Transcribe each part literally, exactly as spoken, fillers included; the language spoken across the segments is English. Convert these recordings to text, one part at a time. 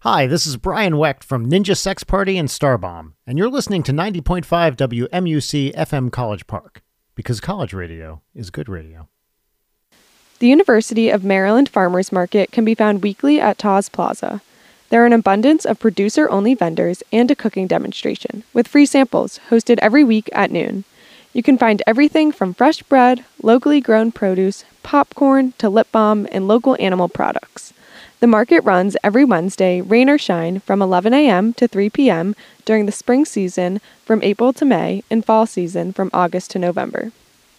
Hi, this is Brian Wecht from Ninja Sex Party and Starbomb, and you're listening to ninety point five W M U C F M College Park, because college radio is good radio. The University of Maryland Farmers Market can be found weekly at Taws Plaza. There are an abundance of producer-only vendors and a cooking demonstration, with free samples hosted every week at noon. You can find everything from fresh bread, locally grown produce, popcorn, to lip balm, and local animal products. The market runs every Wednesday, rain or shine, from eleven a.m. to three p.m. during the spring season from April to May and fall season from August to November.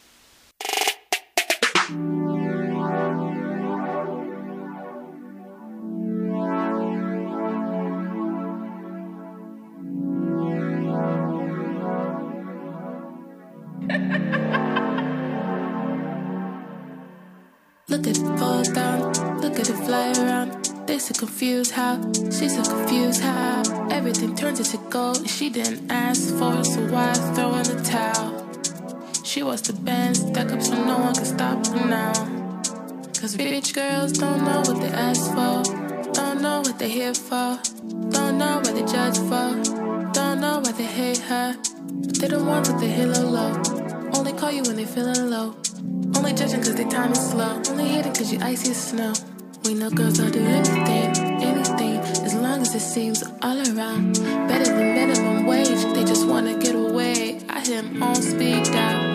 Look at it fall down, look at it fly around. They so confused how, she's so confused how everything turns into gold. She didn't ask for it, so why throw in the towel? She wants the band stuck up so no one can stop her now. Cause rich girls don't know what they ask for, don't know what they're here for, don't know what they judge for, don't know why they hate her. But they don't want what they hear low low, only call you when they feeling low. Only judging cause their time is slow, only hating cause you icy as snow. We know girls will do anything, anything, as long as it seems all around. Better than minimum wage, they just wanna get away. I hear them on speed dial.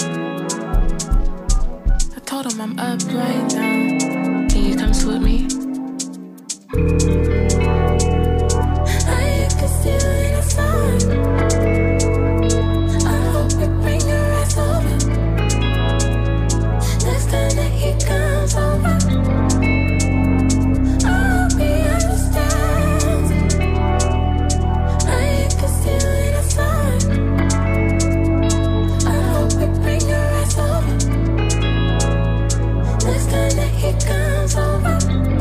I told them I'm up right now. Can you come with me? I can see you in the sun. I hope we bring your ass over. Next time that he comes over, I hope he understands. I can see you in the sun. I hope we bring your ass over. Next time that he comes over,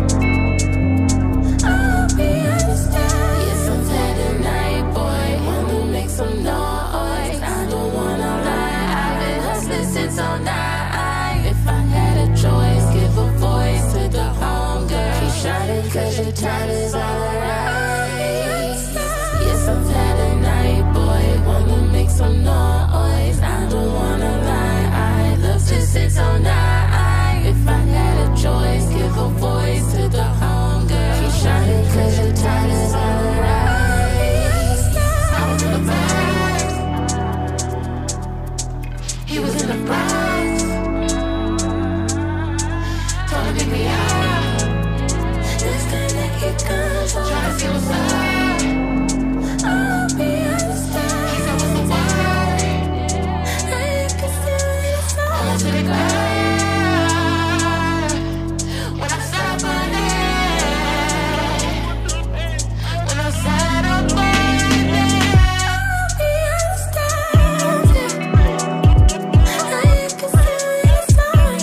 I hope he understands. Yes, I'm tired tonight, boy. Wanna make some noise. I don't wanna lie, I've been hustling since all night. Choice, give a voice to the hunger. Keep shining cause your time is alright. Yes, I'm tired tonight, boy. Wanna make some noise. I don't wanna lie, I love to sit all night. If I had a choice, give a voice to the hunger. Keep shining cause your time is alright. I was in the Bronx, he was in the Bronx. Pick me up. Next time that he comes on, try to see what's up. I hope he understands. He said what's the word? I can see you in the sun. I want you to go. When I stop running, when I'm sad or burning, I hope he understands. I can see you in the sun.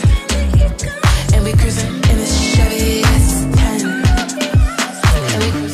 And we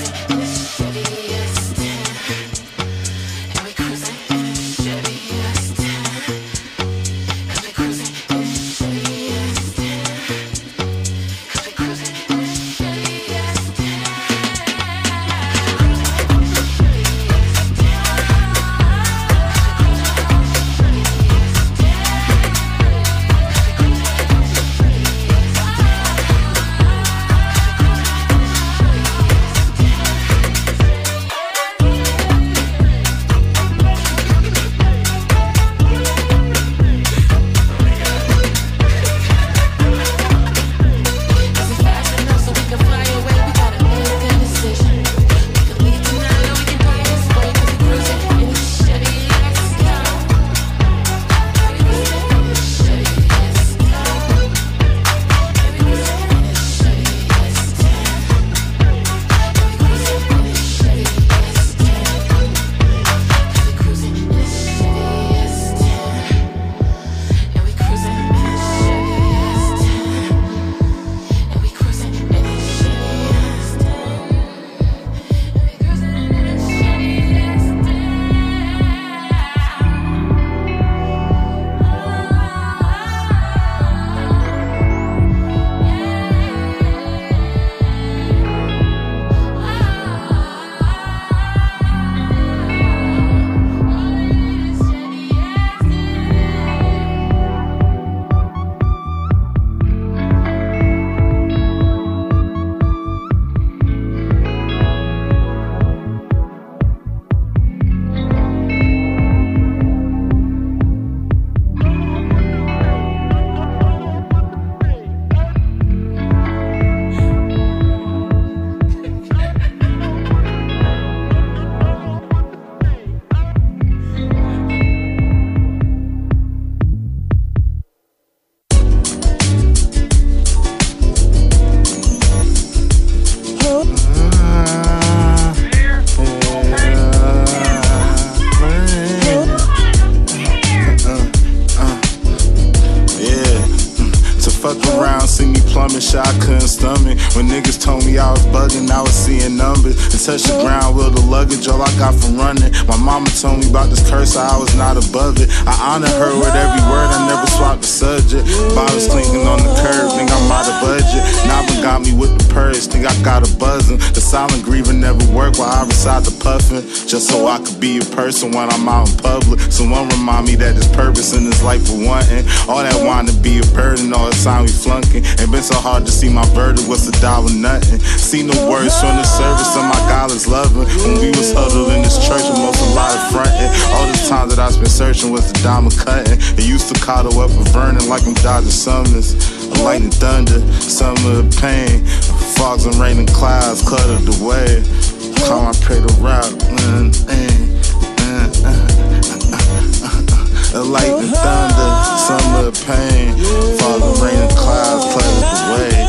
Niggas told me I was bugging, I was seeing numbers. And touched the ground with the luggage, all I got from running. My mama told me about this curse, I was not above it. I honor her with every word, I never swapped the subject. Bottles clinking on the curb, think I'm out of budget. Nava got me with the purse, think I got a buzzing. The silent grieving never worked while I reside the puffin'. Just so I could be a person when I'm out in public. Someone remind me that there's purpose in this life for wanting. All that wanting to be a burden, all the time we flunking. Ain't been so hard to see my verdict, what's a dollar nothing. See no words from the service of my God is loving. When we was huddled in this church with most a lot of fronting. All this time that I spent searching was the diamond cutting. It used to coddle up a Vernon like I'm dodging summons. Lightning thunder, summer of pain. Fogs and rain and clouds cluttered the way. Call my pray to route. Mm, mm, mm, mm. A lightning thunder, summer of pain. Fogs and rain and clouds cluttered the way.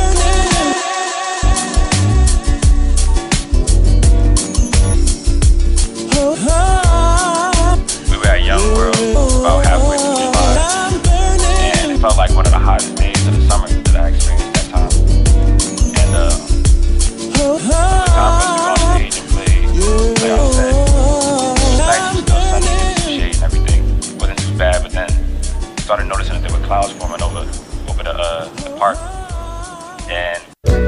We were at Young World, about halfway through July, and it felt like one of the hottest days of the summer that I experienced that time. And uh, it was time for us to go on stage and play, play our set. It was nice, it was still sunny, there was some shade and everything. It wasn't too bad, but then I started noticing that there were clouds forming over, over the, uh, the park. And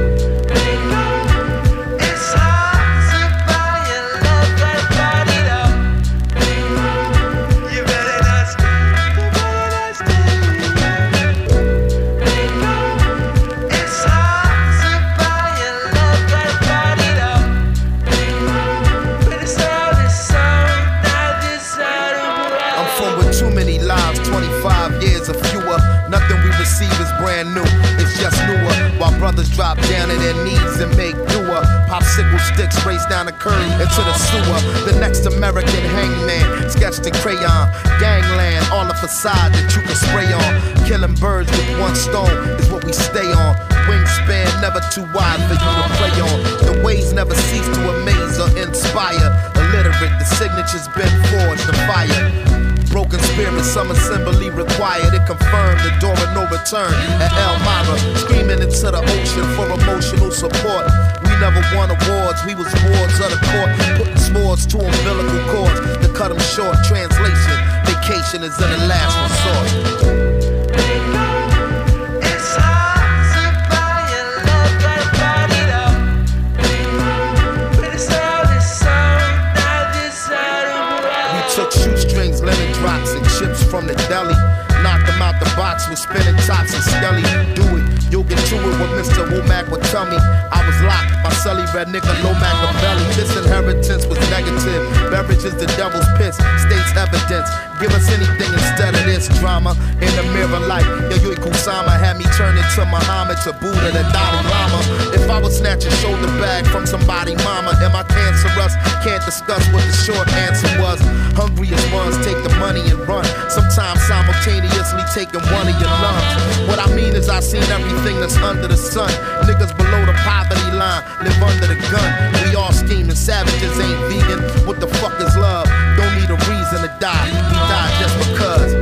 brand new, it's just newer. While brothers drop down to their knees and make doer. Popsicle sticks race down the curb into the sewer. The next American hangman, sketched in crayon. Gangland, all the facade that you can spray on. Killing birds with one stone is what we stay on. Wingspan never too wide for you to play on. The ways never cease to amaze or inspire. Illiterate, the signature's been forged in fire. Broken spirit, some assembly required. It confirmed the door of no return at Elmira. Screaming into the ocean for emotional support. We never won awards, we was wards of the court. Putting swords to umbilical cords to cut them short. Translation, vacation is in the last resort. From the deli, knocked them out the box with spinning tops and skelly. Do it, you'll get to it what Mister Womack would tell me. I was locked, my celly red nigga low Machiavelli. This inheritance was negative, beverage is the devil's piss. State's evidence, give us anything instead of this drama. In the mirror light, yo Yui Kusama had me turn into Muhammad to Buddha the Dalai Lama. If I was snatch a shoulder bag from somebody mama, am I cancerous? Can't discuss what the short answer was. Hungriest ones take the money and run. Sometimes simultaneously taking one of your lungs. What I mean is I seen everything that's under the sun. Niggas below the poverty line live under the gun. We all scheming, savages ain't vegan. What the fuck is love? Don't need a reason to die. We die just because.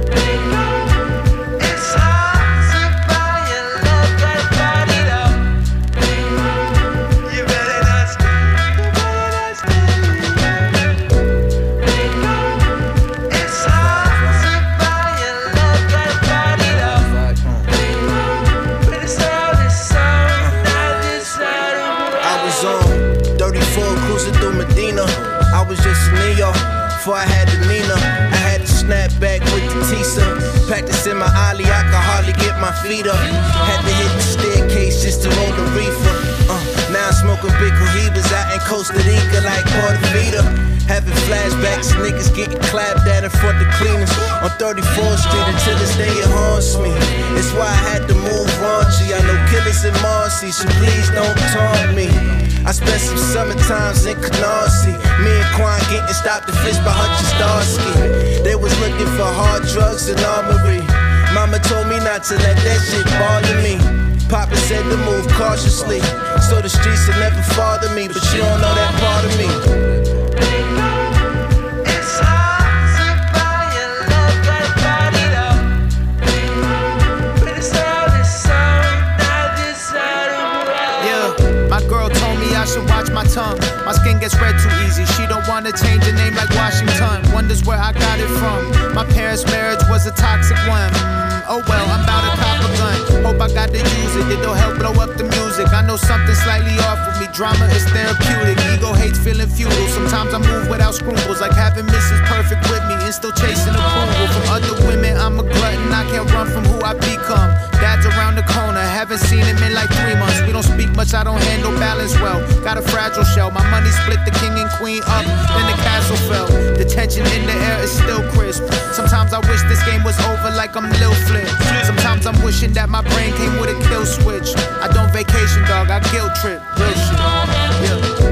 Before I had the Nina, I had to snap back with the Tisa. Practicing my ollie, I could hardly get my feet up. Had to hit the staircase just to roll the reefer. Uh, now I'm smoking big cohibas out in Costa Rica like Puerto Vita. Having flashbacks, niggas getting clapped at in front of cleaners on thirty-fourth Street until this day it haunts me. It's why I had to move raunchy. I know killers in Marcy, so please don't taunt me. I spent some summer times in Canarsie. Me and Quan getting stopped and fished by Hutchins Starsky. They was looking for hard drugs and armory. Mama told me not to let that shit bother me. Papa said to move cautiously, so the streets will never bother me. But you don't know that part of me. Yeah. I should watch my tongue. My skin gets red too easy. She don't wanna change her name like Washington. Wonders where I got it from. My parents' marriage was a toxic one. Mm, oh well, I'm about to cop a gun. Hope I got to use it. It'll help blow up the music. I know something slightly off with me. Drama is therapeutic. Ego hates feeling futile. Sometimes I move without scruples, like having Missus Perfect with me and still chasing approval from other women. I'm a glutton. I can't run from who I become. Dad's around the corner. Haven't seen him in like three months. We don't speak much. I don't handle balance well. Got a fragile shell. My money split the king and queen up. Then the castle fell. The tension in the air is still crisp. Sometimes I wish this game was over like I'm Lil Flip. Sometimes I'm wishing that my brain came with a kill switch. I don't vacation, dog. I guilt trip. Real shit. Yeah.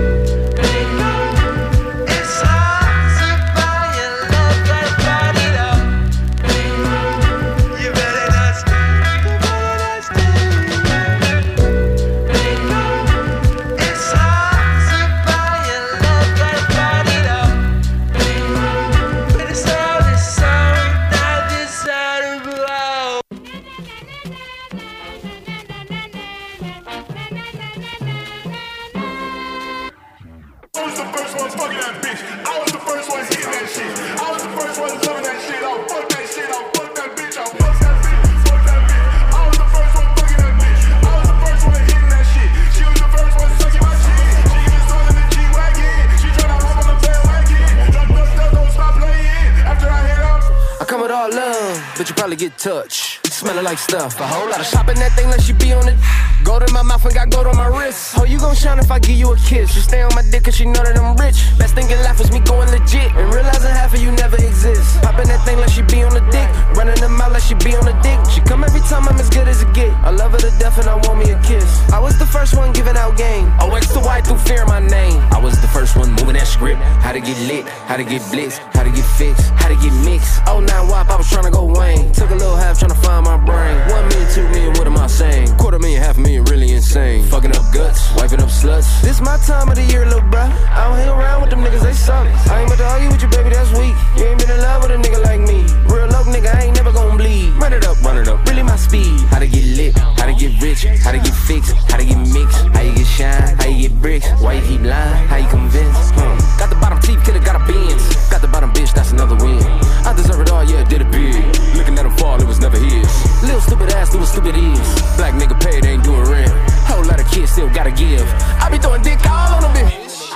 But you probably get touched. Smelling like stuff. A whole lot of shopping that thing like she be on it. Gold in my mouth and got gold on my wrist. Oh, you gon' shine if I give you a kiss. You stay on my dick cause she know that I'm rich. Best thing in life was me going legit and realizing half of you never exist. Popping that thing like she be on the dick. Running them out like she be on the dick. She come every time I'm as good as it get. I love her to death and I want me a kiss. I was the first one giving out game. O X to Y through fear my name. I was the first one moving that script. How to get lit, how to get blitz, how to get fixed, how to get mixed. Oh nine wop, I was trying to go Wayne. Took a little half trying to find my brain. One million, two million, what am I saying? Quarter million, half a million, really insane. Fucking up guts, wiping up sluts. This my time of the year, little bruh. I don't hang around with them niggas, they suck. I ain't about to argue with you, baby, that's weak. You ain't been in love with a nigga like me. Real low nigga, I ain't never gon' bleed. Run it up, run it up, really my speed. How to get lit, how to get rich, how to get fixed, how to get mixed, how you get shine, how you get bricks, why you keep lying, how you convince. Hmm. Got the bottom teeth, killer got a Benz. Got the bottom bitch, that's another win. I deserve it all, yeah, did it big. Looking at him fall, it was never his. Little stupid ass, do what stupid is. Black nigga paid, ain't doing rent. Whole lot of kids still gotta give. I be throwing dick all on them bitch.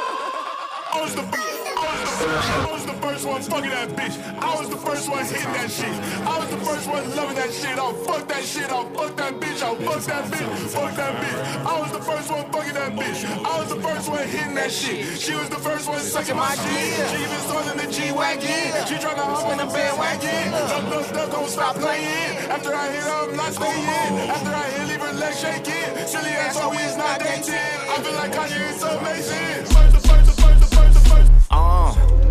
I was the I was the first one fucking that bitch. I was the first one hitting that shit. I was the first one loving that shit. I'll fuck that shit. I'll fuck that bitch. I'll fuck that bitch. Fuck that bitch. I was the first one fucking that bitch. I was the first one hitting that shit. She was the first one sucking my dick. She even started the G-Wagon. She tryna hop on the bandwagon. Duck, duck, duck, don't stop playing. After I hit her, I'm not staying. After I hit, leave her legs shaking. Silly ass always not dating. I feel like Kanye is amazing. First, the first, the first, the first, the first. Uh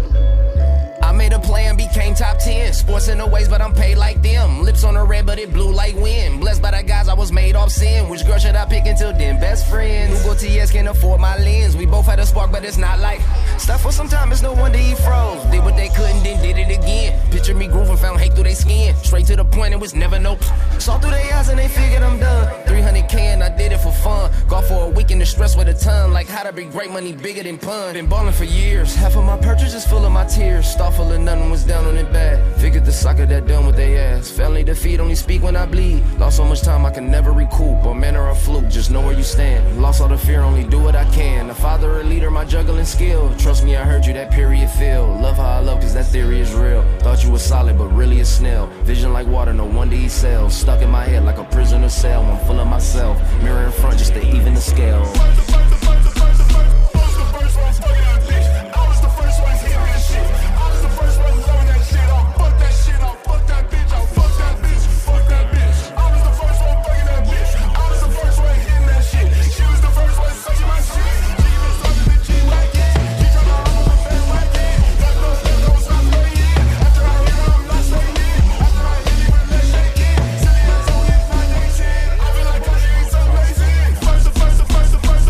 I made a play and became top ten. Sports in the ways, but I'm paid like them. Lips on the red, but it blew like wind. Blessed by the guys, I was made off sin. Which girl should I pick until then? Best friends. Hugo T S can't afford my lens. We both had a spark, but it's not like stuff for some time. It's no wonder he froze. Did what they couldn't, then did it again. Picture me grooving, found hate through their skin. Straight to the point, it was never no. Saw through their eyes and they figured I'm done. three hundred K and I did it for fun. Golf for a weekend to stress with a ton. Like how to be great money bigger than pun. Been ballin' for years. Half of my purchases full of my tears. Start full of nothing was down on it bad. Figured the soccer that done with they ass. Family defeat, only speak when I bleed. Lost so much time I can never recoup. A man or a fluke, just know where you stand. Lost all the fear, only do what I can. A father or leader, my juggling skill. Trust me, I heard you, that period feel. Love how I love, cause that theory is real. Thought you was solid, but really a snail. Vision like water, no wonder he sells. Stuck in my head like a prisoner cell. I'm full of myself. Mirror in front just to even the scale. First, the first, the first, the first.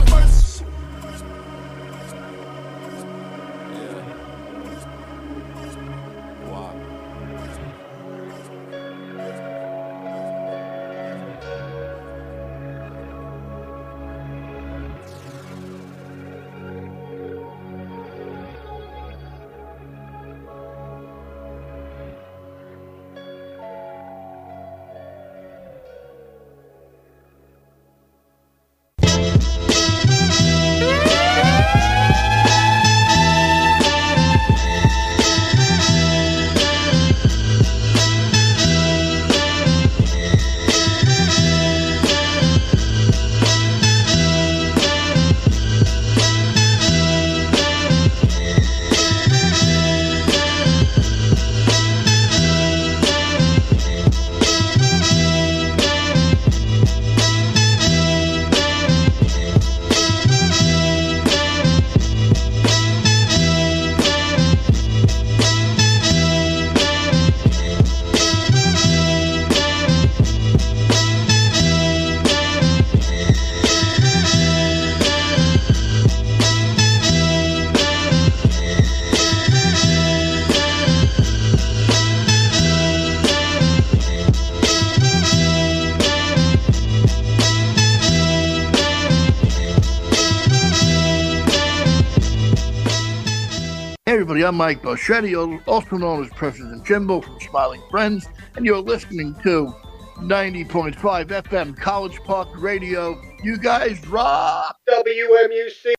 everybody, I'm Mike Belchetti, also known as President Jimbo from Smiling Friends, and you're listening to ninety point five F M College Park Radio. You guys rock! W M U C.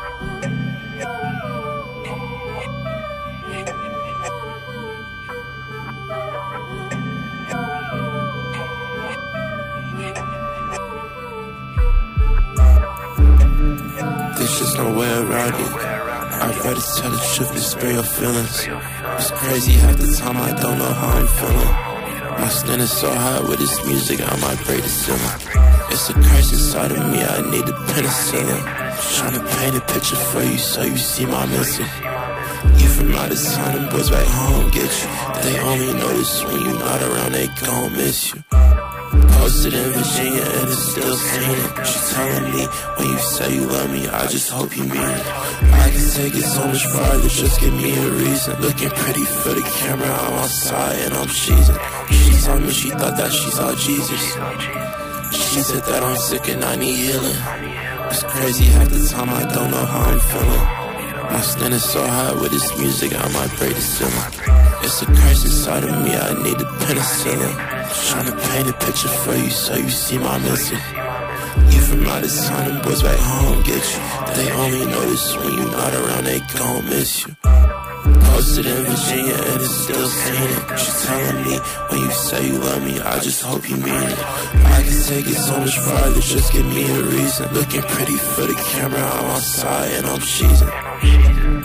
There's just no way around it. I'd rather tell the truth than spare your feelings. It's crazy half the time I don't know how I'm feeling. My skin is so hot with this music I might break the ceiling. It's a curse inside of me, I need a penicillin. Trying to paint a picture for you so you see my missing. You from out of town and boys back home get you. They only notice when you not around, they gon' miss you. Posted in Virginia and it's still saying it. She telling me, when you say you love me, I just hope you mean it. I can take it so much farther, just give me a reason. Looking pretty for the camera, I'm outside and I'm cheesing. She told me she thought that she saw Jesus. She said that I'm sick and I need healing. It's crazy half the time I don't know how I'm feeling. My skin is so hot with this music I might break the ceiling. It's a curse inside of me, I need a penicillin. Trying to paint a picture for you so you see my missing. You from out of town and boys back home get you. They only notice when you not around, they gon' miss you. Posted in Virginia and it's still saying it. She telling me, when you say you love me, I just hope you mean it. I can take it so much farther, just give me a reason. Looking pretty for the camera, I'm outside and I'm cheesing.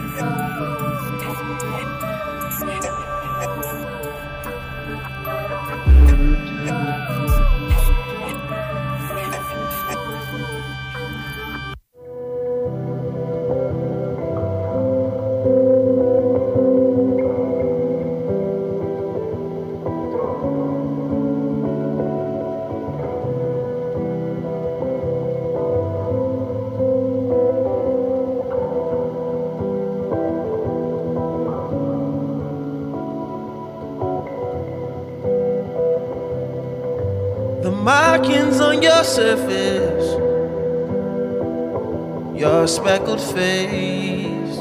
Markings on your surface, your speckled face,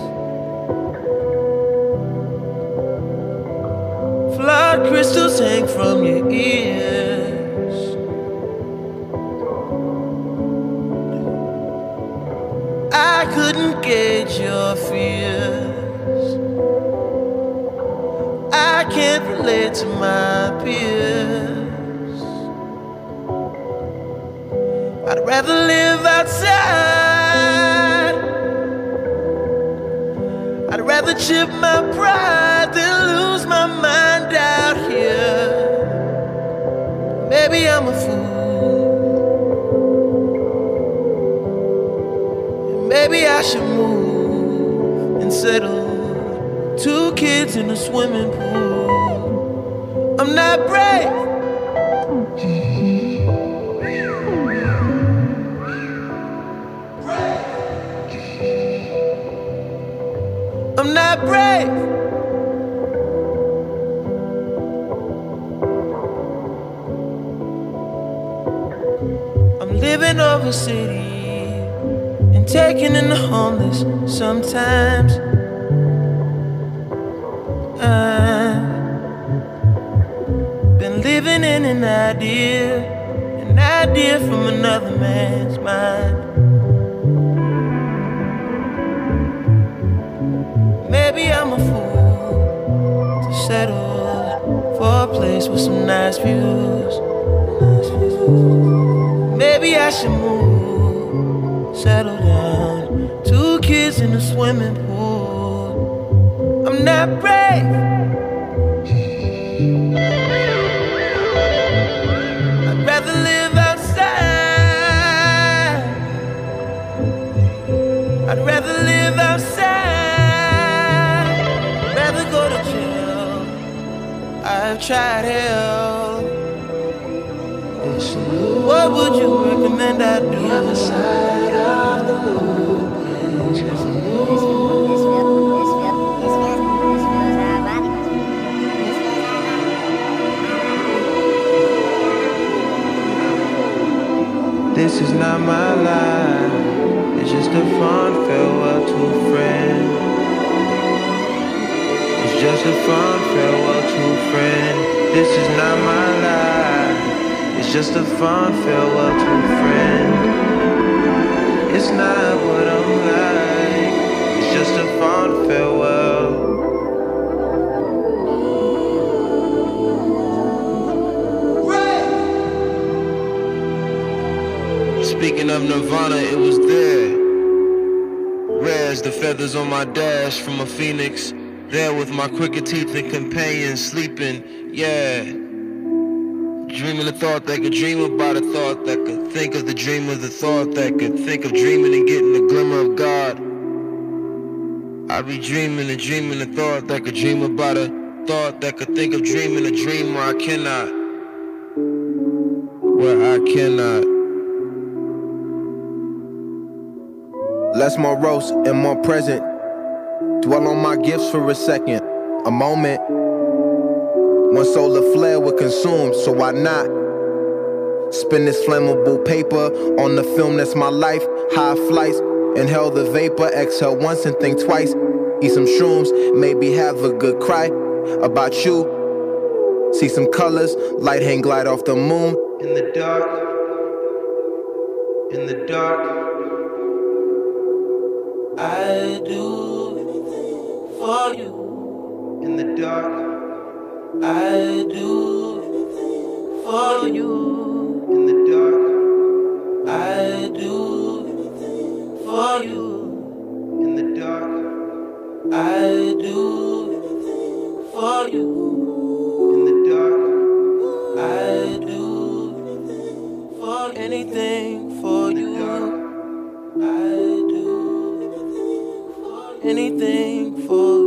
flood crystals hang from your ears. I couldn't gauge your fears. I can't relate to my peers. I'd rather live outside. I'd rather chip my pride than lose my mind out here. Maybe I'm a fool, and maybe I should move and settle. Two kids in a swimming pool. I'm not brave. I'm not brave. I'm living over city and taking in the homeless sometimes. I've been living in an idea, an idea from another man's mind. Maybe I'm a fool to settle for a place with some nice views. Maybe I should move, settle down. Two kids in a swimming pool. I'm not brave. I'd rather live outside. I'd rather live outside. I've tried hell. What would you recommend I do? The other side of the moon. This is not my life. It's just a fond farewell to a friend. just a fond farewell to a friend. This is not my life. It's just a fond farewell to a friend. It's not what I'm like. It's just a fond farewell. Speaking of Nirvana, it was there. Rare as the feathers on my dash from a phoenix. There with my crooked teeth and companions sleeping, yeah. Dreaming a thought that could dream about a thought that could think of the dream of the thought that could think of dreaming and getting the glimmer of God. I be dreaming and dreaming a thought that could dream about a thought that could think of dreaming a dream where I cannot. Where I cannot. Less morose and more present. Dwell on my gifts for a second, a moment. One solar flare would consume, so why not? Spin this flammable paper on the film that's my life. High flights, inhale the vapor, exhale once and think twice. Eat some shrooms, maybe have a good cry about you. See some colors, light hang glide off the moon. In the dark, in the dark, I do for you. In the dark, I do for you. In the dark, I do for you. In the dark, I do for you. In the dark, I do for anything for you. I do anything for you.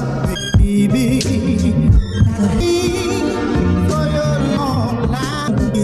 For your long life.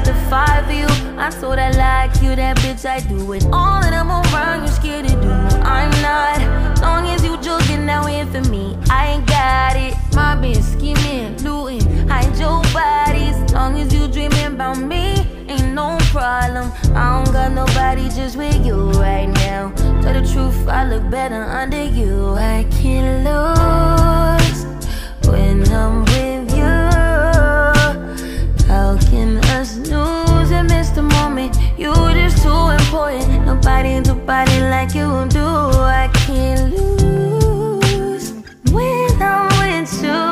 the five of you. I told I like you, that bitch I do it. All of them around you scared to do. I'm not. Long as you joking now in for me, I ain't got it. My bitch scheming, looting, hide your bodies. Long as you dreaming about me, ain't no problem. I don't got nobody just with you right now. Tell the truth, I look better under you. I can't lose when I'm with you. How can us lose and miss the moment? You just too important. Nobody do body like you do. I can't lose when I'm with you.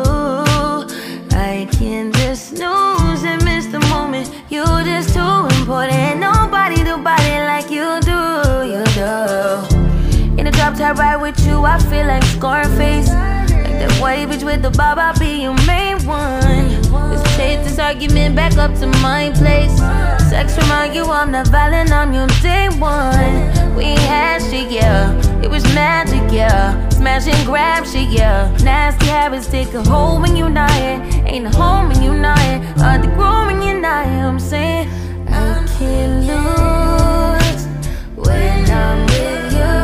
I can't just snooze and miss the moment. You just too important. Nobody do body like you do. You do. In the drop top ride with you, I feel like Scarface. Like that white bitch with the bob, I'll be your main one. Let's take this argument back up to my place. Sex remind you I'm not violent, I'm your day one. We had shit, yeah. It was magic, yeah. Smash and grab shit, yeah. Nasty habits take a hold when you're not here. Ain't a home when you're not here. Hard to grow when you're not here. I'm saying I can't lose when I'm with you.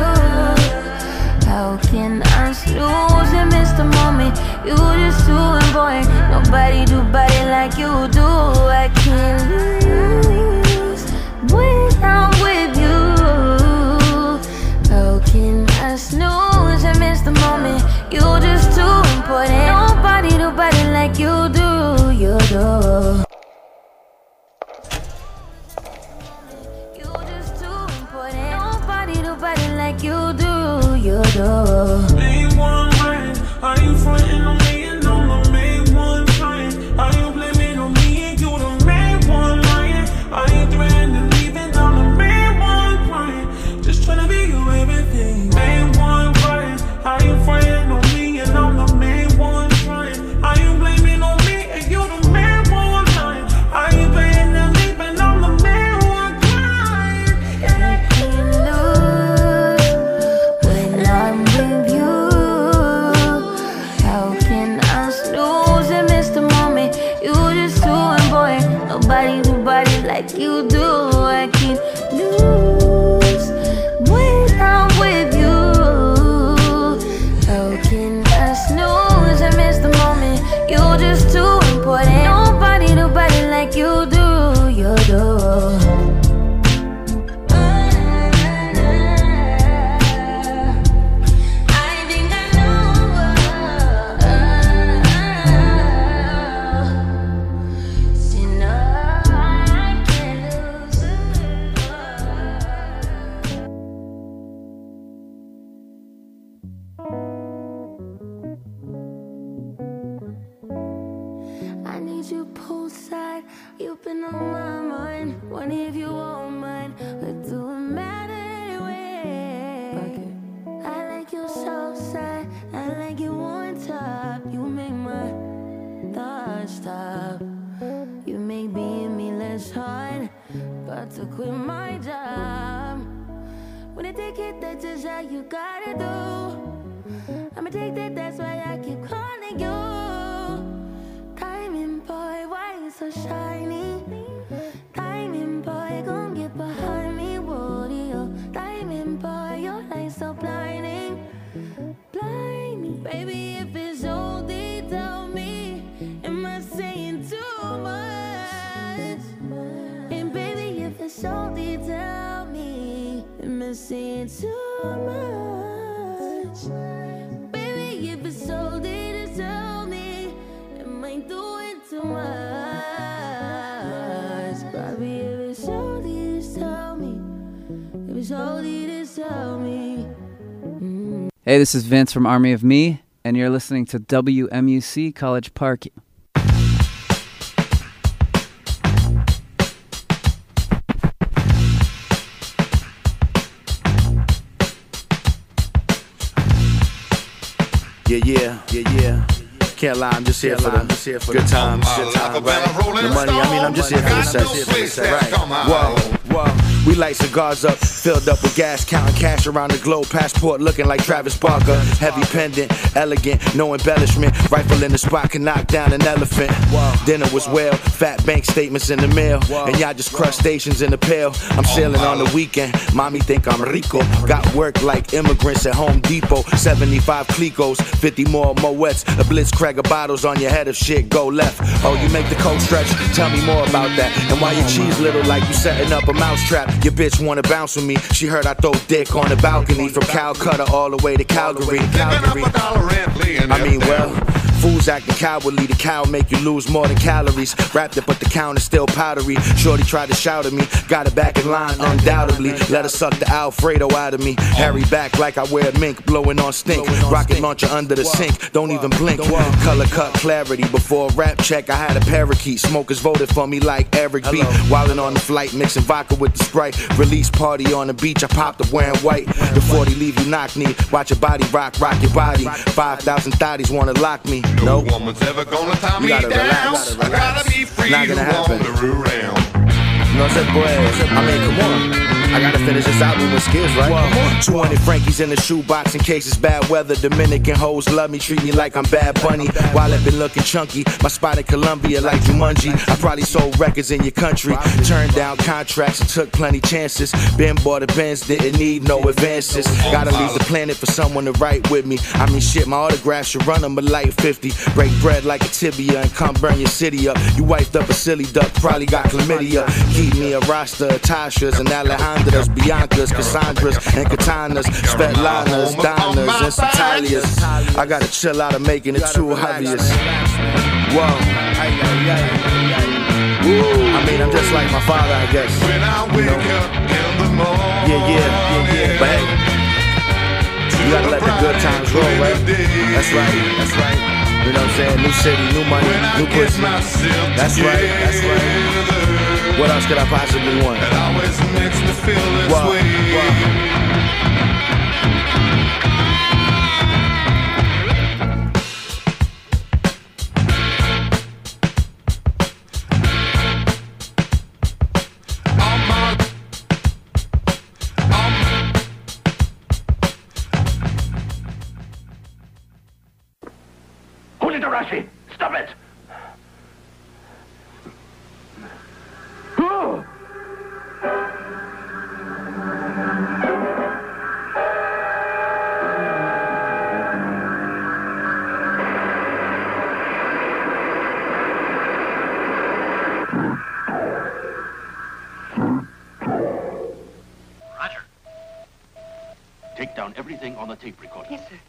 How can I lose and miss the moment? You just too important. Nobody do body like you do. I can't lose when I'm with you. How can I snooze and miss the moment? You just too important. Nobody do body like you do. You do. You just too important. Nobody do body like you do. You do. Main one right. Are you frontin' on me and I'm the main one trying? Are you blaming on me and you the main one lying? Are you threatening leaving? I'm the main one crying. Just tryna be your everything. Main one right. Are you frontin' on me and I'm the main one trying? Are you blaming on me and you the main one lying? Are you threatening leaving? I'm the main one crying. I can't lose when I'm with you. How can I snooze and miss the moment? You just too important. Nobody do body like you do. I can't lose when I'm with you. How can I snooze and miss the moment? You just too important. Nobody do body like you do. You do. I need you poolside, you've been on my mind. Wonder if you won't mind, it don't matter anyway. I like your south side, I like you on top. You make my thoughts stop. You make being me less hard, but to quit my job. When I take it, that's just how you gotta do. I'm addicted, that's why I keep calling you. Diamond boy, why you so shiny? Diamond boy, gon' get behind me, rodeo. Diamond boy, your light so blinding, blinding. Baby, if it's oldie, tell me, am I saying too much? And baby, if it's oldie, tell me, am I saying too much? Baby, if it's oldie, just tell me, am I doing too much? Baby, if it's oldie, just tell me. If it's oldie, just tell me. Mm. Hey, this is Vince from Army of Me, and you're listening to W M U C College Park. Yeah, yeah, yeah, yeah. Can't lie, I'm just here for the just here for good times, good times, right? The money, I mean, I'm just here for the sex, right? Whoa, whoa. We light cigars up, filled up with gas, counting cash around the globe. Passport looking like Travis Barker. Heavy pendant, elegant, no embellishment. Rifle in the spot can knock down an elephant. Dinner was well, fat bank statements in the mail. And y'all just crustaceans in the pail. I'm sailing on the weekend, mommy think I'm rico. Got work like immigrants at Home Depot. seventy-five Clicos, fifty more Moets. A Blitzkrieg of bottles on your head if shit go left. Oh, you make the cold stretch? Tell me more about that. And why your cheese little like you setting up a mousetrap? Your bitch wanna bounce with me. She heard I throw dick on the balcony. From Calcutta all the way to Calgary. Calgary. I mean, well, fools acting cowardly. The cow make you lose more than calories. Wrapped it, but the count is still powdery. Shorty tried to shout at me. Got it back in line, undoubtedly. Let her suck the Alfredo out of me. Harry back like I wear mink, blowing on stink. Rocket launcher under the sink, don't even blink. Color cut clarity. Before a rap check, I had a parakeet. Smokers voted for me like Eric B. Wildin' on the flight, mixing vodka with the Sprite. Release party on the beach, I popped up wearing white. The forty leave you knock-kneed. Watch your body rock, rock your body. five thousand thotties wanna lock me. No nope. woman's ever gonna tie me down. Relax. I gotta be free. Not gonna happen. You know what I'm saying, boy? I mean, come on. I gotta finish this album with skills, right? two hundred Frankies in the shoebox in case it's bad weather. Dominican hoes love me, treat me like I'm Bad Bunny. While I've been looking chunky, my spot in Colombia like Jumanji. I probably sold records in your country. Turned down contracts and took plenty chances. Been bought a Benz, didn't need no advances. Gotta leave the planet for someone to write with me. I mean, shit, my autograph should run them a light fifty. Break bread like a tibia and come burn your city up. You wiped up a silly duck, probably got chlamydia. Keep me a roster of Tashas and Alejandras, Biancas, Cassandras, and Katanas, Svetlanas, Donnas, and Satalias. I gotta chill out of making it too obvious. Whoa. I mean, I'm just like my father, I guess. You know? Yeah, yeah, yeah, yeah. But hey, you gotta let the good times roll, right? That's right, that's right. You know what I'm saying? New city, new money, new pussy. That's right, that's right. What else could I possibly want? It always makes me feel this wow, way. Wow. Hold it, Arashi! Stop it! Take down everything on the tape recorder. Yes, sir.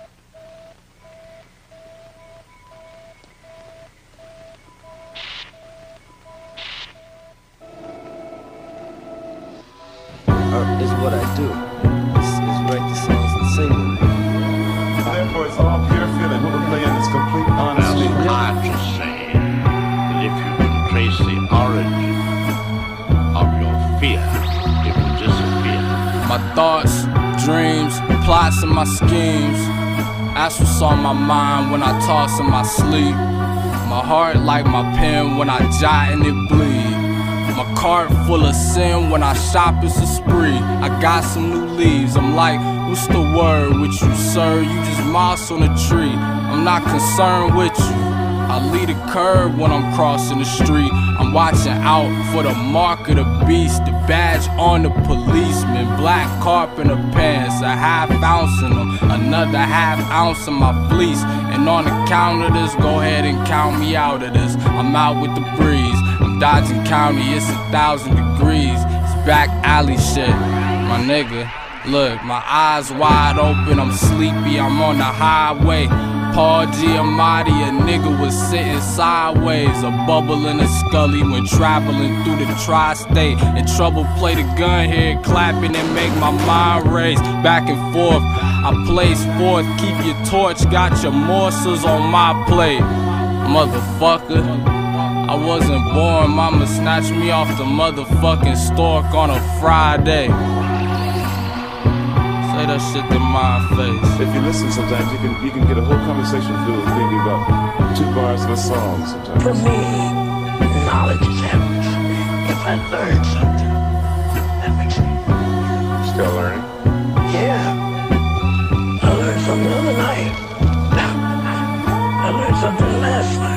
Art is what I do. This is write the songs and sing them. Therefore, it's all pure feeling. What we're playing is complete honesty. That's hard to say that if you can trace the origin of your fear, it will disappear. My thoughts, dreams, plots, and my schemes. That's what's on my mind when I toss in my sleep. My heart like my pen when I jot and it bleed. My cart full of sin when I shop it's a spree. I got some new leaves, I'm like, what's the word with you, sir? You just moss on a tree, I'm not concerned with you. I lead a curve when I'm crossing the street. I'm watching out for the mark of the beast. The badge on the policeman. Black carpenter pants, a half ounce in them. Another half ounce in my fleece. And on account of this, go ahead and count me out of this. I'm out with the breeze. I'm dodging county, it's a thousand degrees. It's back alley shit, my nigga. Look, my eyes wide open, I'm sleepy, I'm on the highway. Paul Giamatti, a nigga was sitting sideways. A bubble in a scully when traveling through the tri-state. In trouble, play the gun here, clapping and make my mind race. Back and forth, I place forth. Keep your torch, got your morsels on my plate. Motherfucker, I wasn't born, mama snatched me off the motherfucking stork on a Friday. Say that shit to my face. If you listen sometimes, you can you can get a whole conversation filled with maybe about two bars of a song sometimes. For me, knowledge is everything. If I learn something, then Still learning? Yeah. I learned something the other night. I learned something last night.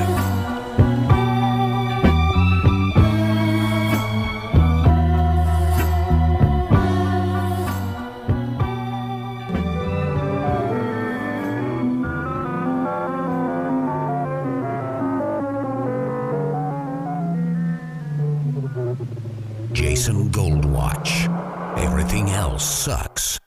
Jason Goldwatch. Everything else sucks.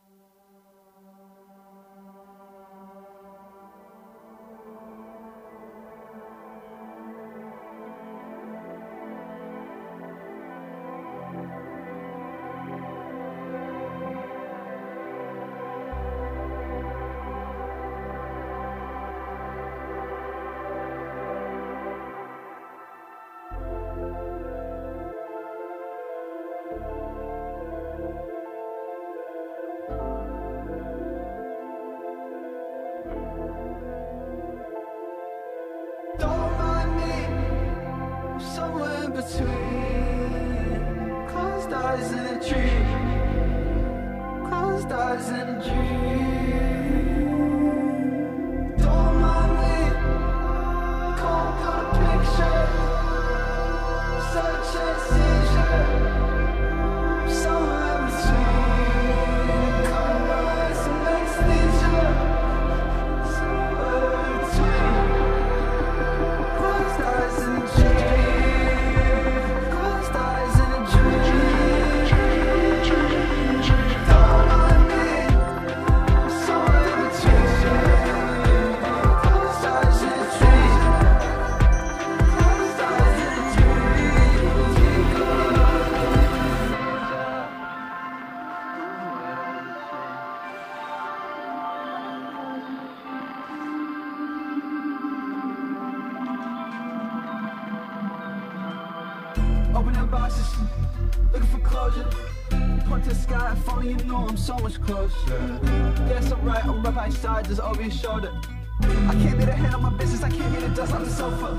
Open up boxes, looking for closure. Point to the sky, if only you know I'm so much closer. Yeah, it's alright, I'm right by your side, just over your shoulder. I can't be the head of my business, I can't be the dust off the sofa.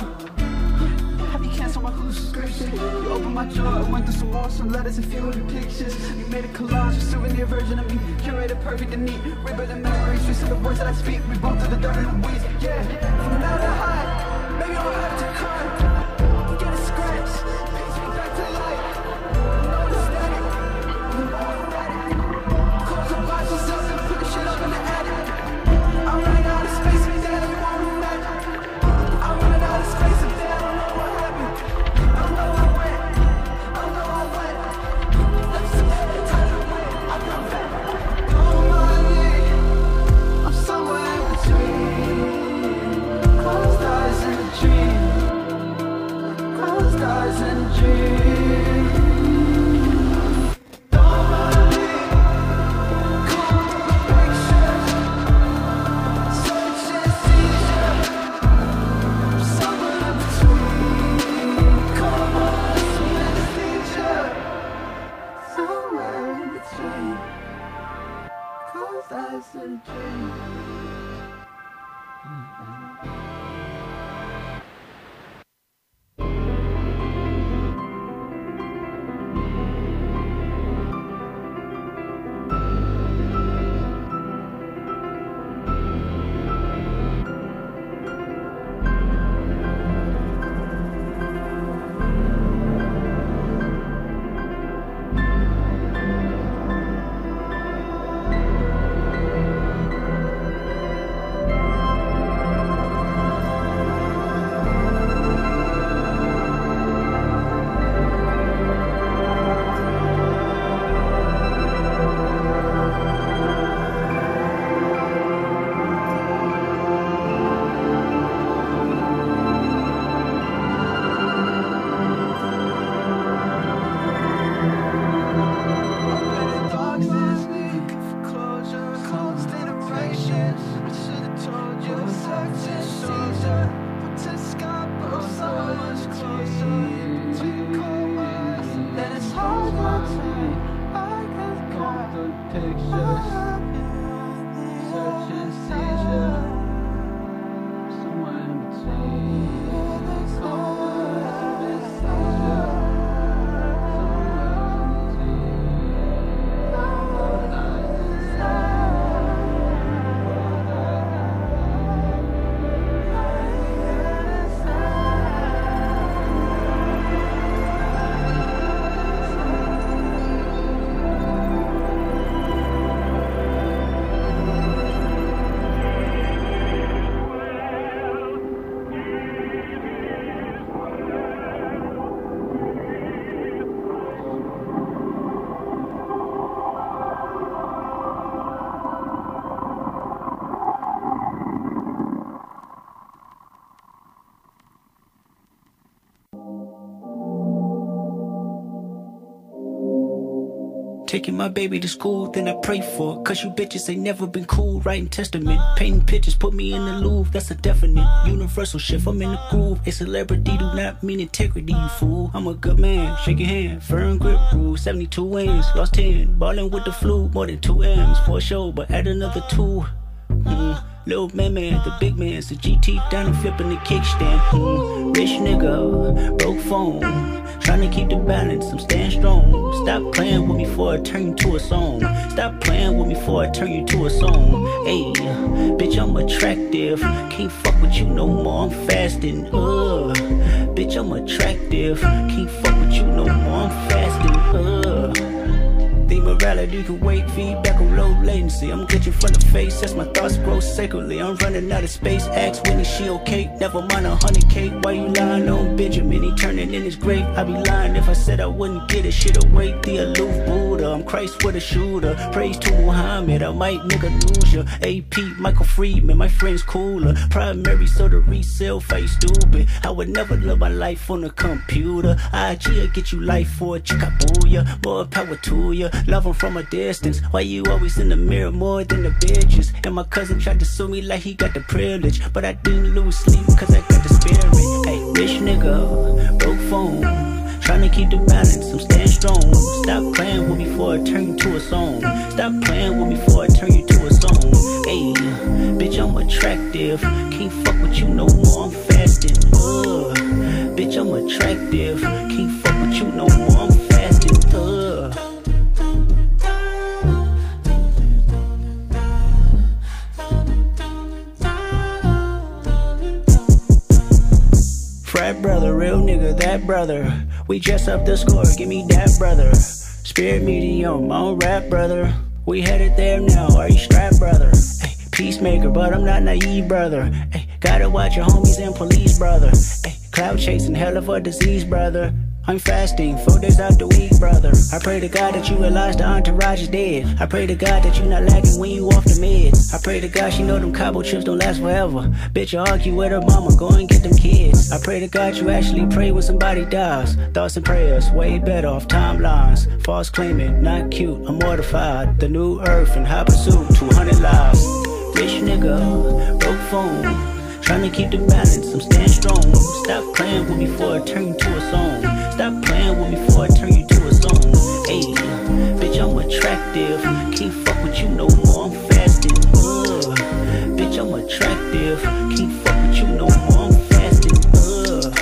Have you canceled my Hulu subscription? You opened my drawer, I went through some more, some letters, a few of the pictures. You made a collage, a souvenir version of me, curated perfect and neat. River the memories, trace of the words that I speak. We both through the dirt and the weeds, yeah. From now to high, maybe I don't have to cry. Get a scratch, pace me back to life. No static, the more erratic. Close the boxes up and put the shit up in the attic. I'm running out of space, and then you won't imagine. I'm running out of space, and then I don't know what happened. I know I went, I know I went. Let's see the time I went, I come back. Don't mind me, I'm somewhere in between. Closed eyes in a dream. Closed eyes in a dream. Don't mind me, call the pictures. Search and seizure. Somewhere in between. Come on, some anesthesia. Somewhere in between. Closed eyes in a dream. Taking my baby to school, then I pray for her. Cause you bitches ain't never been cool. Writing testament, painting pictures, put me in the Louvre. That's a definite universal shift. I'm in the groove. A celebrity do not mean integrity, you fool. I'm a good man, shake your hand. Firm grip rule, seventy-two wins, lost ten. Ballin' with the flu, more than two M's for a show, but add another two. Mm. Little man, man, the big man's the G T down and flipping the kickstand. Mm. Rich nigga, broke phone, trying to keep the balance, I'm staying strong. Stop playing with me before I turn you to a song. Stop playing with me before I turn you to a song. Ayy, bitch, I'm attractive, can't fuck with you no more, I'm fasting. Uh, bitch, I'm attractive, can't fuck with you no more, I'm fasting. Uh. Think morality can wait, feedback on low latency. I'm glitching from the face as my thoughts grow sacredly. I'm running out of space, ask Winnie, she okay? Never mind a hundred K, why you lying on Benjamin? He turning in his grave, I'd be lying if I said I wouldn't get it. Shit away, the aloof Buddha, I'm Christ with a shooter. Praise to Muhammad, I might nigga lose ya. A P, Michael Friedman, my friend's cooler. Primary, so the resale face stupid. I would never live my life on a computer. I G, I get you life for a chickabooya. More power to ya. Love him from a distance. Why you always in the mirror more than the bitches? And my cousin tried to sue me like he got the privilege, but I didn't lose sleep cause I got the spirit. Hey, rich nigga, broke phone, trying to keep the balance, I'm staying strong. Stop playing with me before I turn you to a song. Stop playing with me before I turn you to a song. Hey, bitch, I'm attractive, can't fuck with you no more, I'm fasting. Uh, bitch, I'm attractive, can't fuck with you no more, I'm fasting. Uh. Frat brother, real nigga, that brother. We dress up the score, give me that brother. Spirit medium, on rap brother. We headed there now, are you strapped brother? Ay, peacemaker, but I'm not naive brother. Ay, gotta watch your homies and police brother. Ay, cloud chasing, hell of a disease brother. I'm fasting, four days out the week, brother. I pray to God that you realize the entourage is dead. I pray to God that you not lagging when you off the meds. I pray to God she know them Cabo trips don't last forever. Bitch, you argue with her mama, go and get them kids. I pray to God you actually pray when somebody dies. Thoughts and prayers, way better off timelines. False claiming, not cute, I'm mortified. The new earth and high pursuit, two hundred lives. Rich nigga, broke phone, trying to keep the balance, I'm staying strong. Stop playing with me before I turn you to a song. Stop playing with me before I turn you to a song. Ayy, bitch, I'm attractive, can't fuck with you no more, I'm fasting. Uh, bitch, I'm attractive, can't fuck with you no more, I'm fasting. Uh.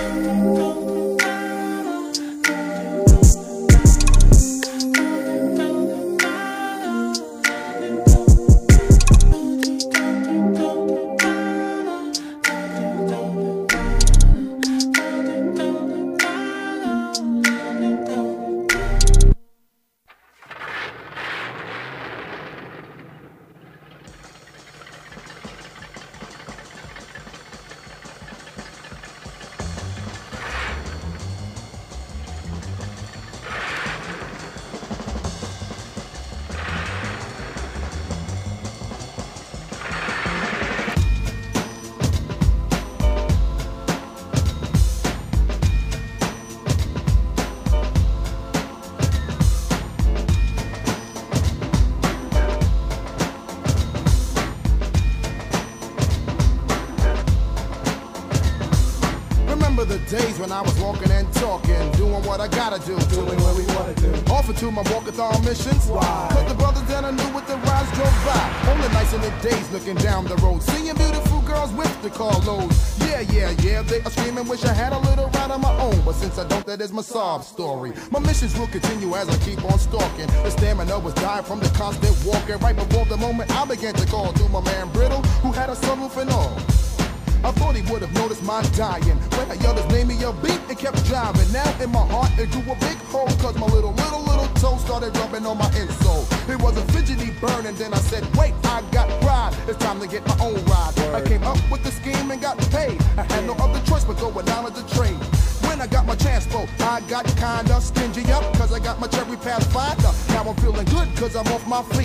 Days when I was walking and talking, doing what I gotta do, doing what we wanna do. Offered to my walkathon missions. Why? Cause the brothers that I knew with the rides drove by. On the nights and the days looking down the road, seeing beautiful girls with the car loads. Yeah, yeah, yeah, they are screaming, wish I had a little ride of my own. But since I don't, that is my sob story. My missions will continue as I keep on stalking. The stamina was dying from the constant walking. Right before the moment I began to call to my man Brittle, who had a sunroof and all. I thought he would have noticed my dying, but I yelled his name in your beat and kept driving. Now in my heart it grew a big hole, cause my little, little, little toe started rubbing on my insole. It was a fidgety burn and then I said, wait, I got pride, it's time to get my own ride. Word. I came up with the scheme and got paid. I had no other choice but go down to the train. When I got my transport, I got kinda stingy up, cause I got my cherry Pathfinder. Now I'm feeling good cause I'm off my feet. Man,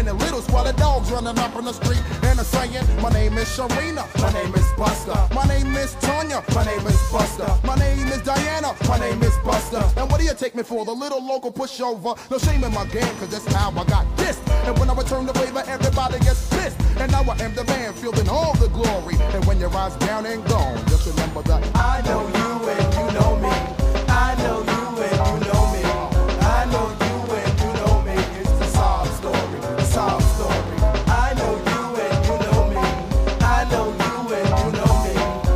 and littles while the dogs running up on the street and are saying, my name is Sharina, my name is Buster, my name is Tanya, my name is Buster, my name is Diana, my name is Buster. And what do you take me for? The little local pushover? No shame in my game, cause that's how I got pissed. And when I return the favor, everybody gets pissed. And now I am the man fielding all the glory. And when your eyes down and gone, just remember that I know you and you know me. I know you and you know me. I know you and you know me. It's the sob story, the sob story. I know you and you know me. I know you and you know me.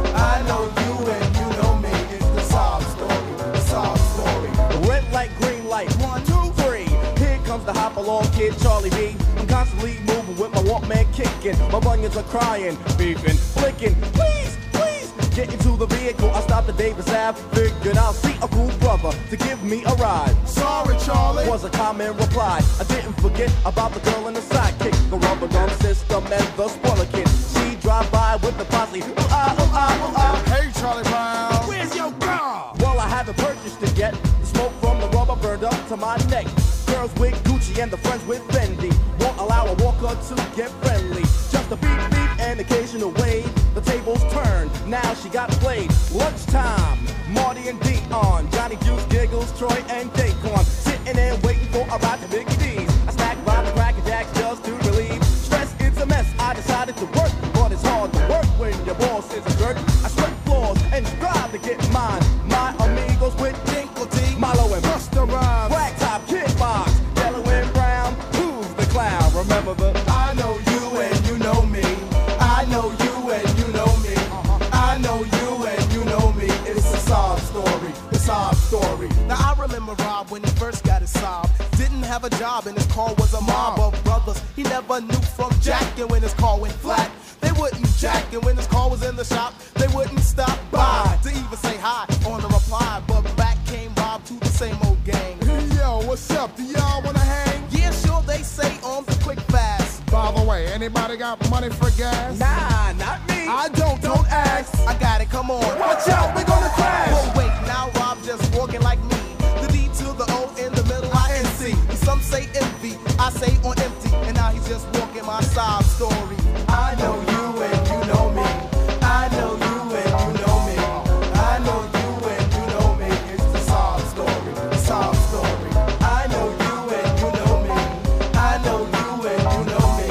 I know you and you know me. It's the sob story, the sob story. Red light, green light, one, two, three. Here comes the hop along kid, Charlie B. I'm constantly moving with my Walkman kicking. My bunions are crying, beefing, flicking. Please, please, get into the vehicle. I stopped at Davis Ave, figured I'll see a cool brother to give me a ride. Sorry, Charlie, was a common reply. I didn't forget about the girl in the sidekick, the rubber gun system and the spoiler kid. She drive by with the posse. Oh, ah, oh, ah, oh, ah. Hey, Charlie Brown, where's your car? Well, I haven't purchased it yet. The smoke from the rubber burned up to my neck. Girls with Gucci and the friends with Fendi won't allow a walker to get friendly. Just a beep beep and occasional wave. The tables turned, now she got played. Lunchtime, Marty and Dion, Johnny Juice, Giggles, Troy and Daquan, sitting there waiting for a ride to Biggie D's. I snack by the Cracker Jacks just to relieve stress. It's a mess. I decided to work, but it's hard to work when your boss is a jerk. I sweat floors and strive to get mine. My amigos with Dinkle T, Milo and Busta Rhymes, Rag Top, Kid Box, Yellow and Brown. Who's the clown? Remember the I know you and you know me. I know you and you know me. I know you and you know me. It's a sob story, a sob story. Now I remember Rob when he first got his sob. Didn't have a job and his car was a mob of brothers. He never knew from jacking when his car went flat. They wouldn't jack, and when his car was in the shop, they wouldn't stop by to even say hi on the reply. But back came Rob to the same old gang. Hey, yo, what's up? Do y'all wanna hang? Yeah, sure, they say on the quick fast. By the way, anybody got money for gas? Nah, not me. I don't, don't ask. I got it, come on. Watch out, we gonna crash. But wait, now Rob just walking like me. The D to the O in the middle, I N C. Some say envy, I say on empty. And now he's just walking my sob story. I know you and you know me. I know you and you know me. I know you and you know me. It's the sob story, the sob story. I know you and you know me. I know you and you know me.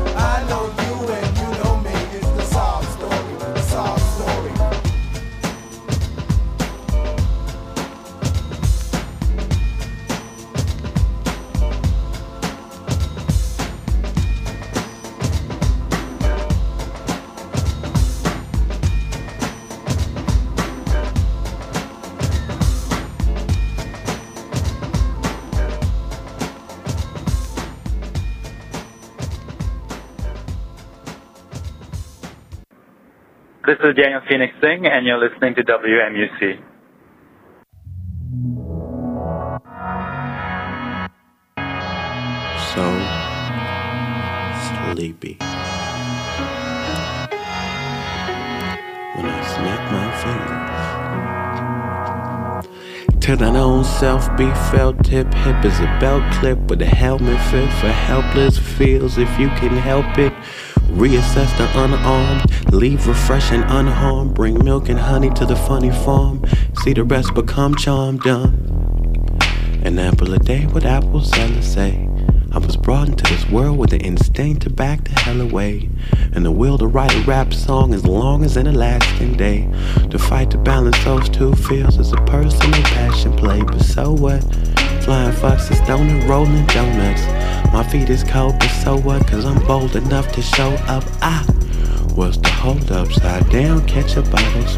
I know you and you know me. It's the sob story, the sob story. This is Daniel Phoenix Singh, and you're listening to W M U C. So sleepy. When I snap my fingers. To thine own self be felt. Tip hip is a belt clip with a helmet fit for helpless feels. If you can help it, reassess the unarmed. Leave refreshing unharmed. Bring milk and honey to the funny farm. See the rest become charmed. Done. An apple a day, what apples sellers say. I was brought into this world with the instinct to back the hell away, and the will to write a rap song as long as an Alaskan day. To fight to balance those two feels is a personal passion play. But so what? Flying foxes, donut, rolling donuts. My feet is cold, but so what? Cause I'm bold enough to show up. I was the hold upside down, catch a bottle.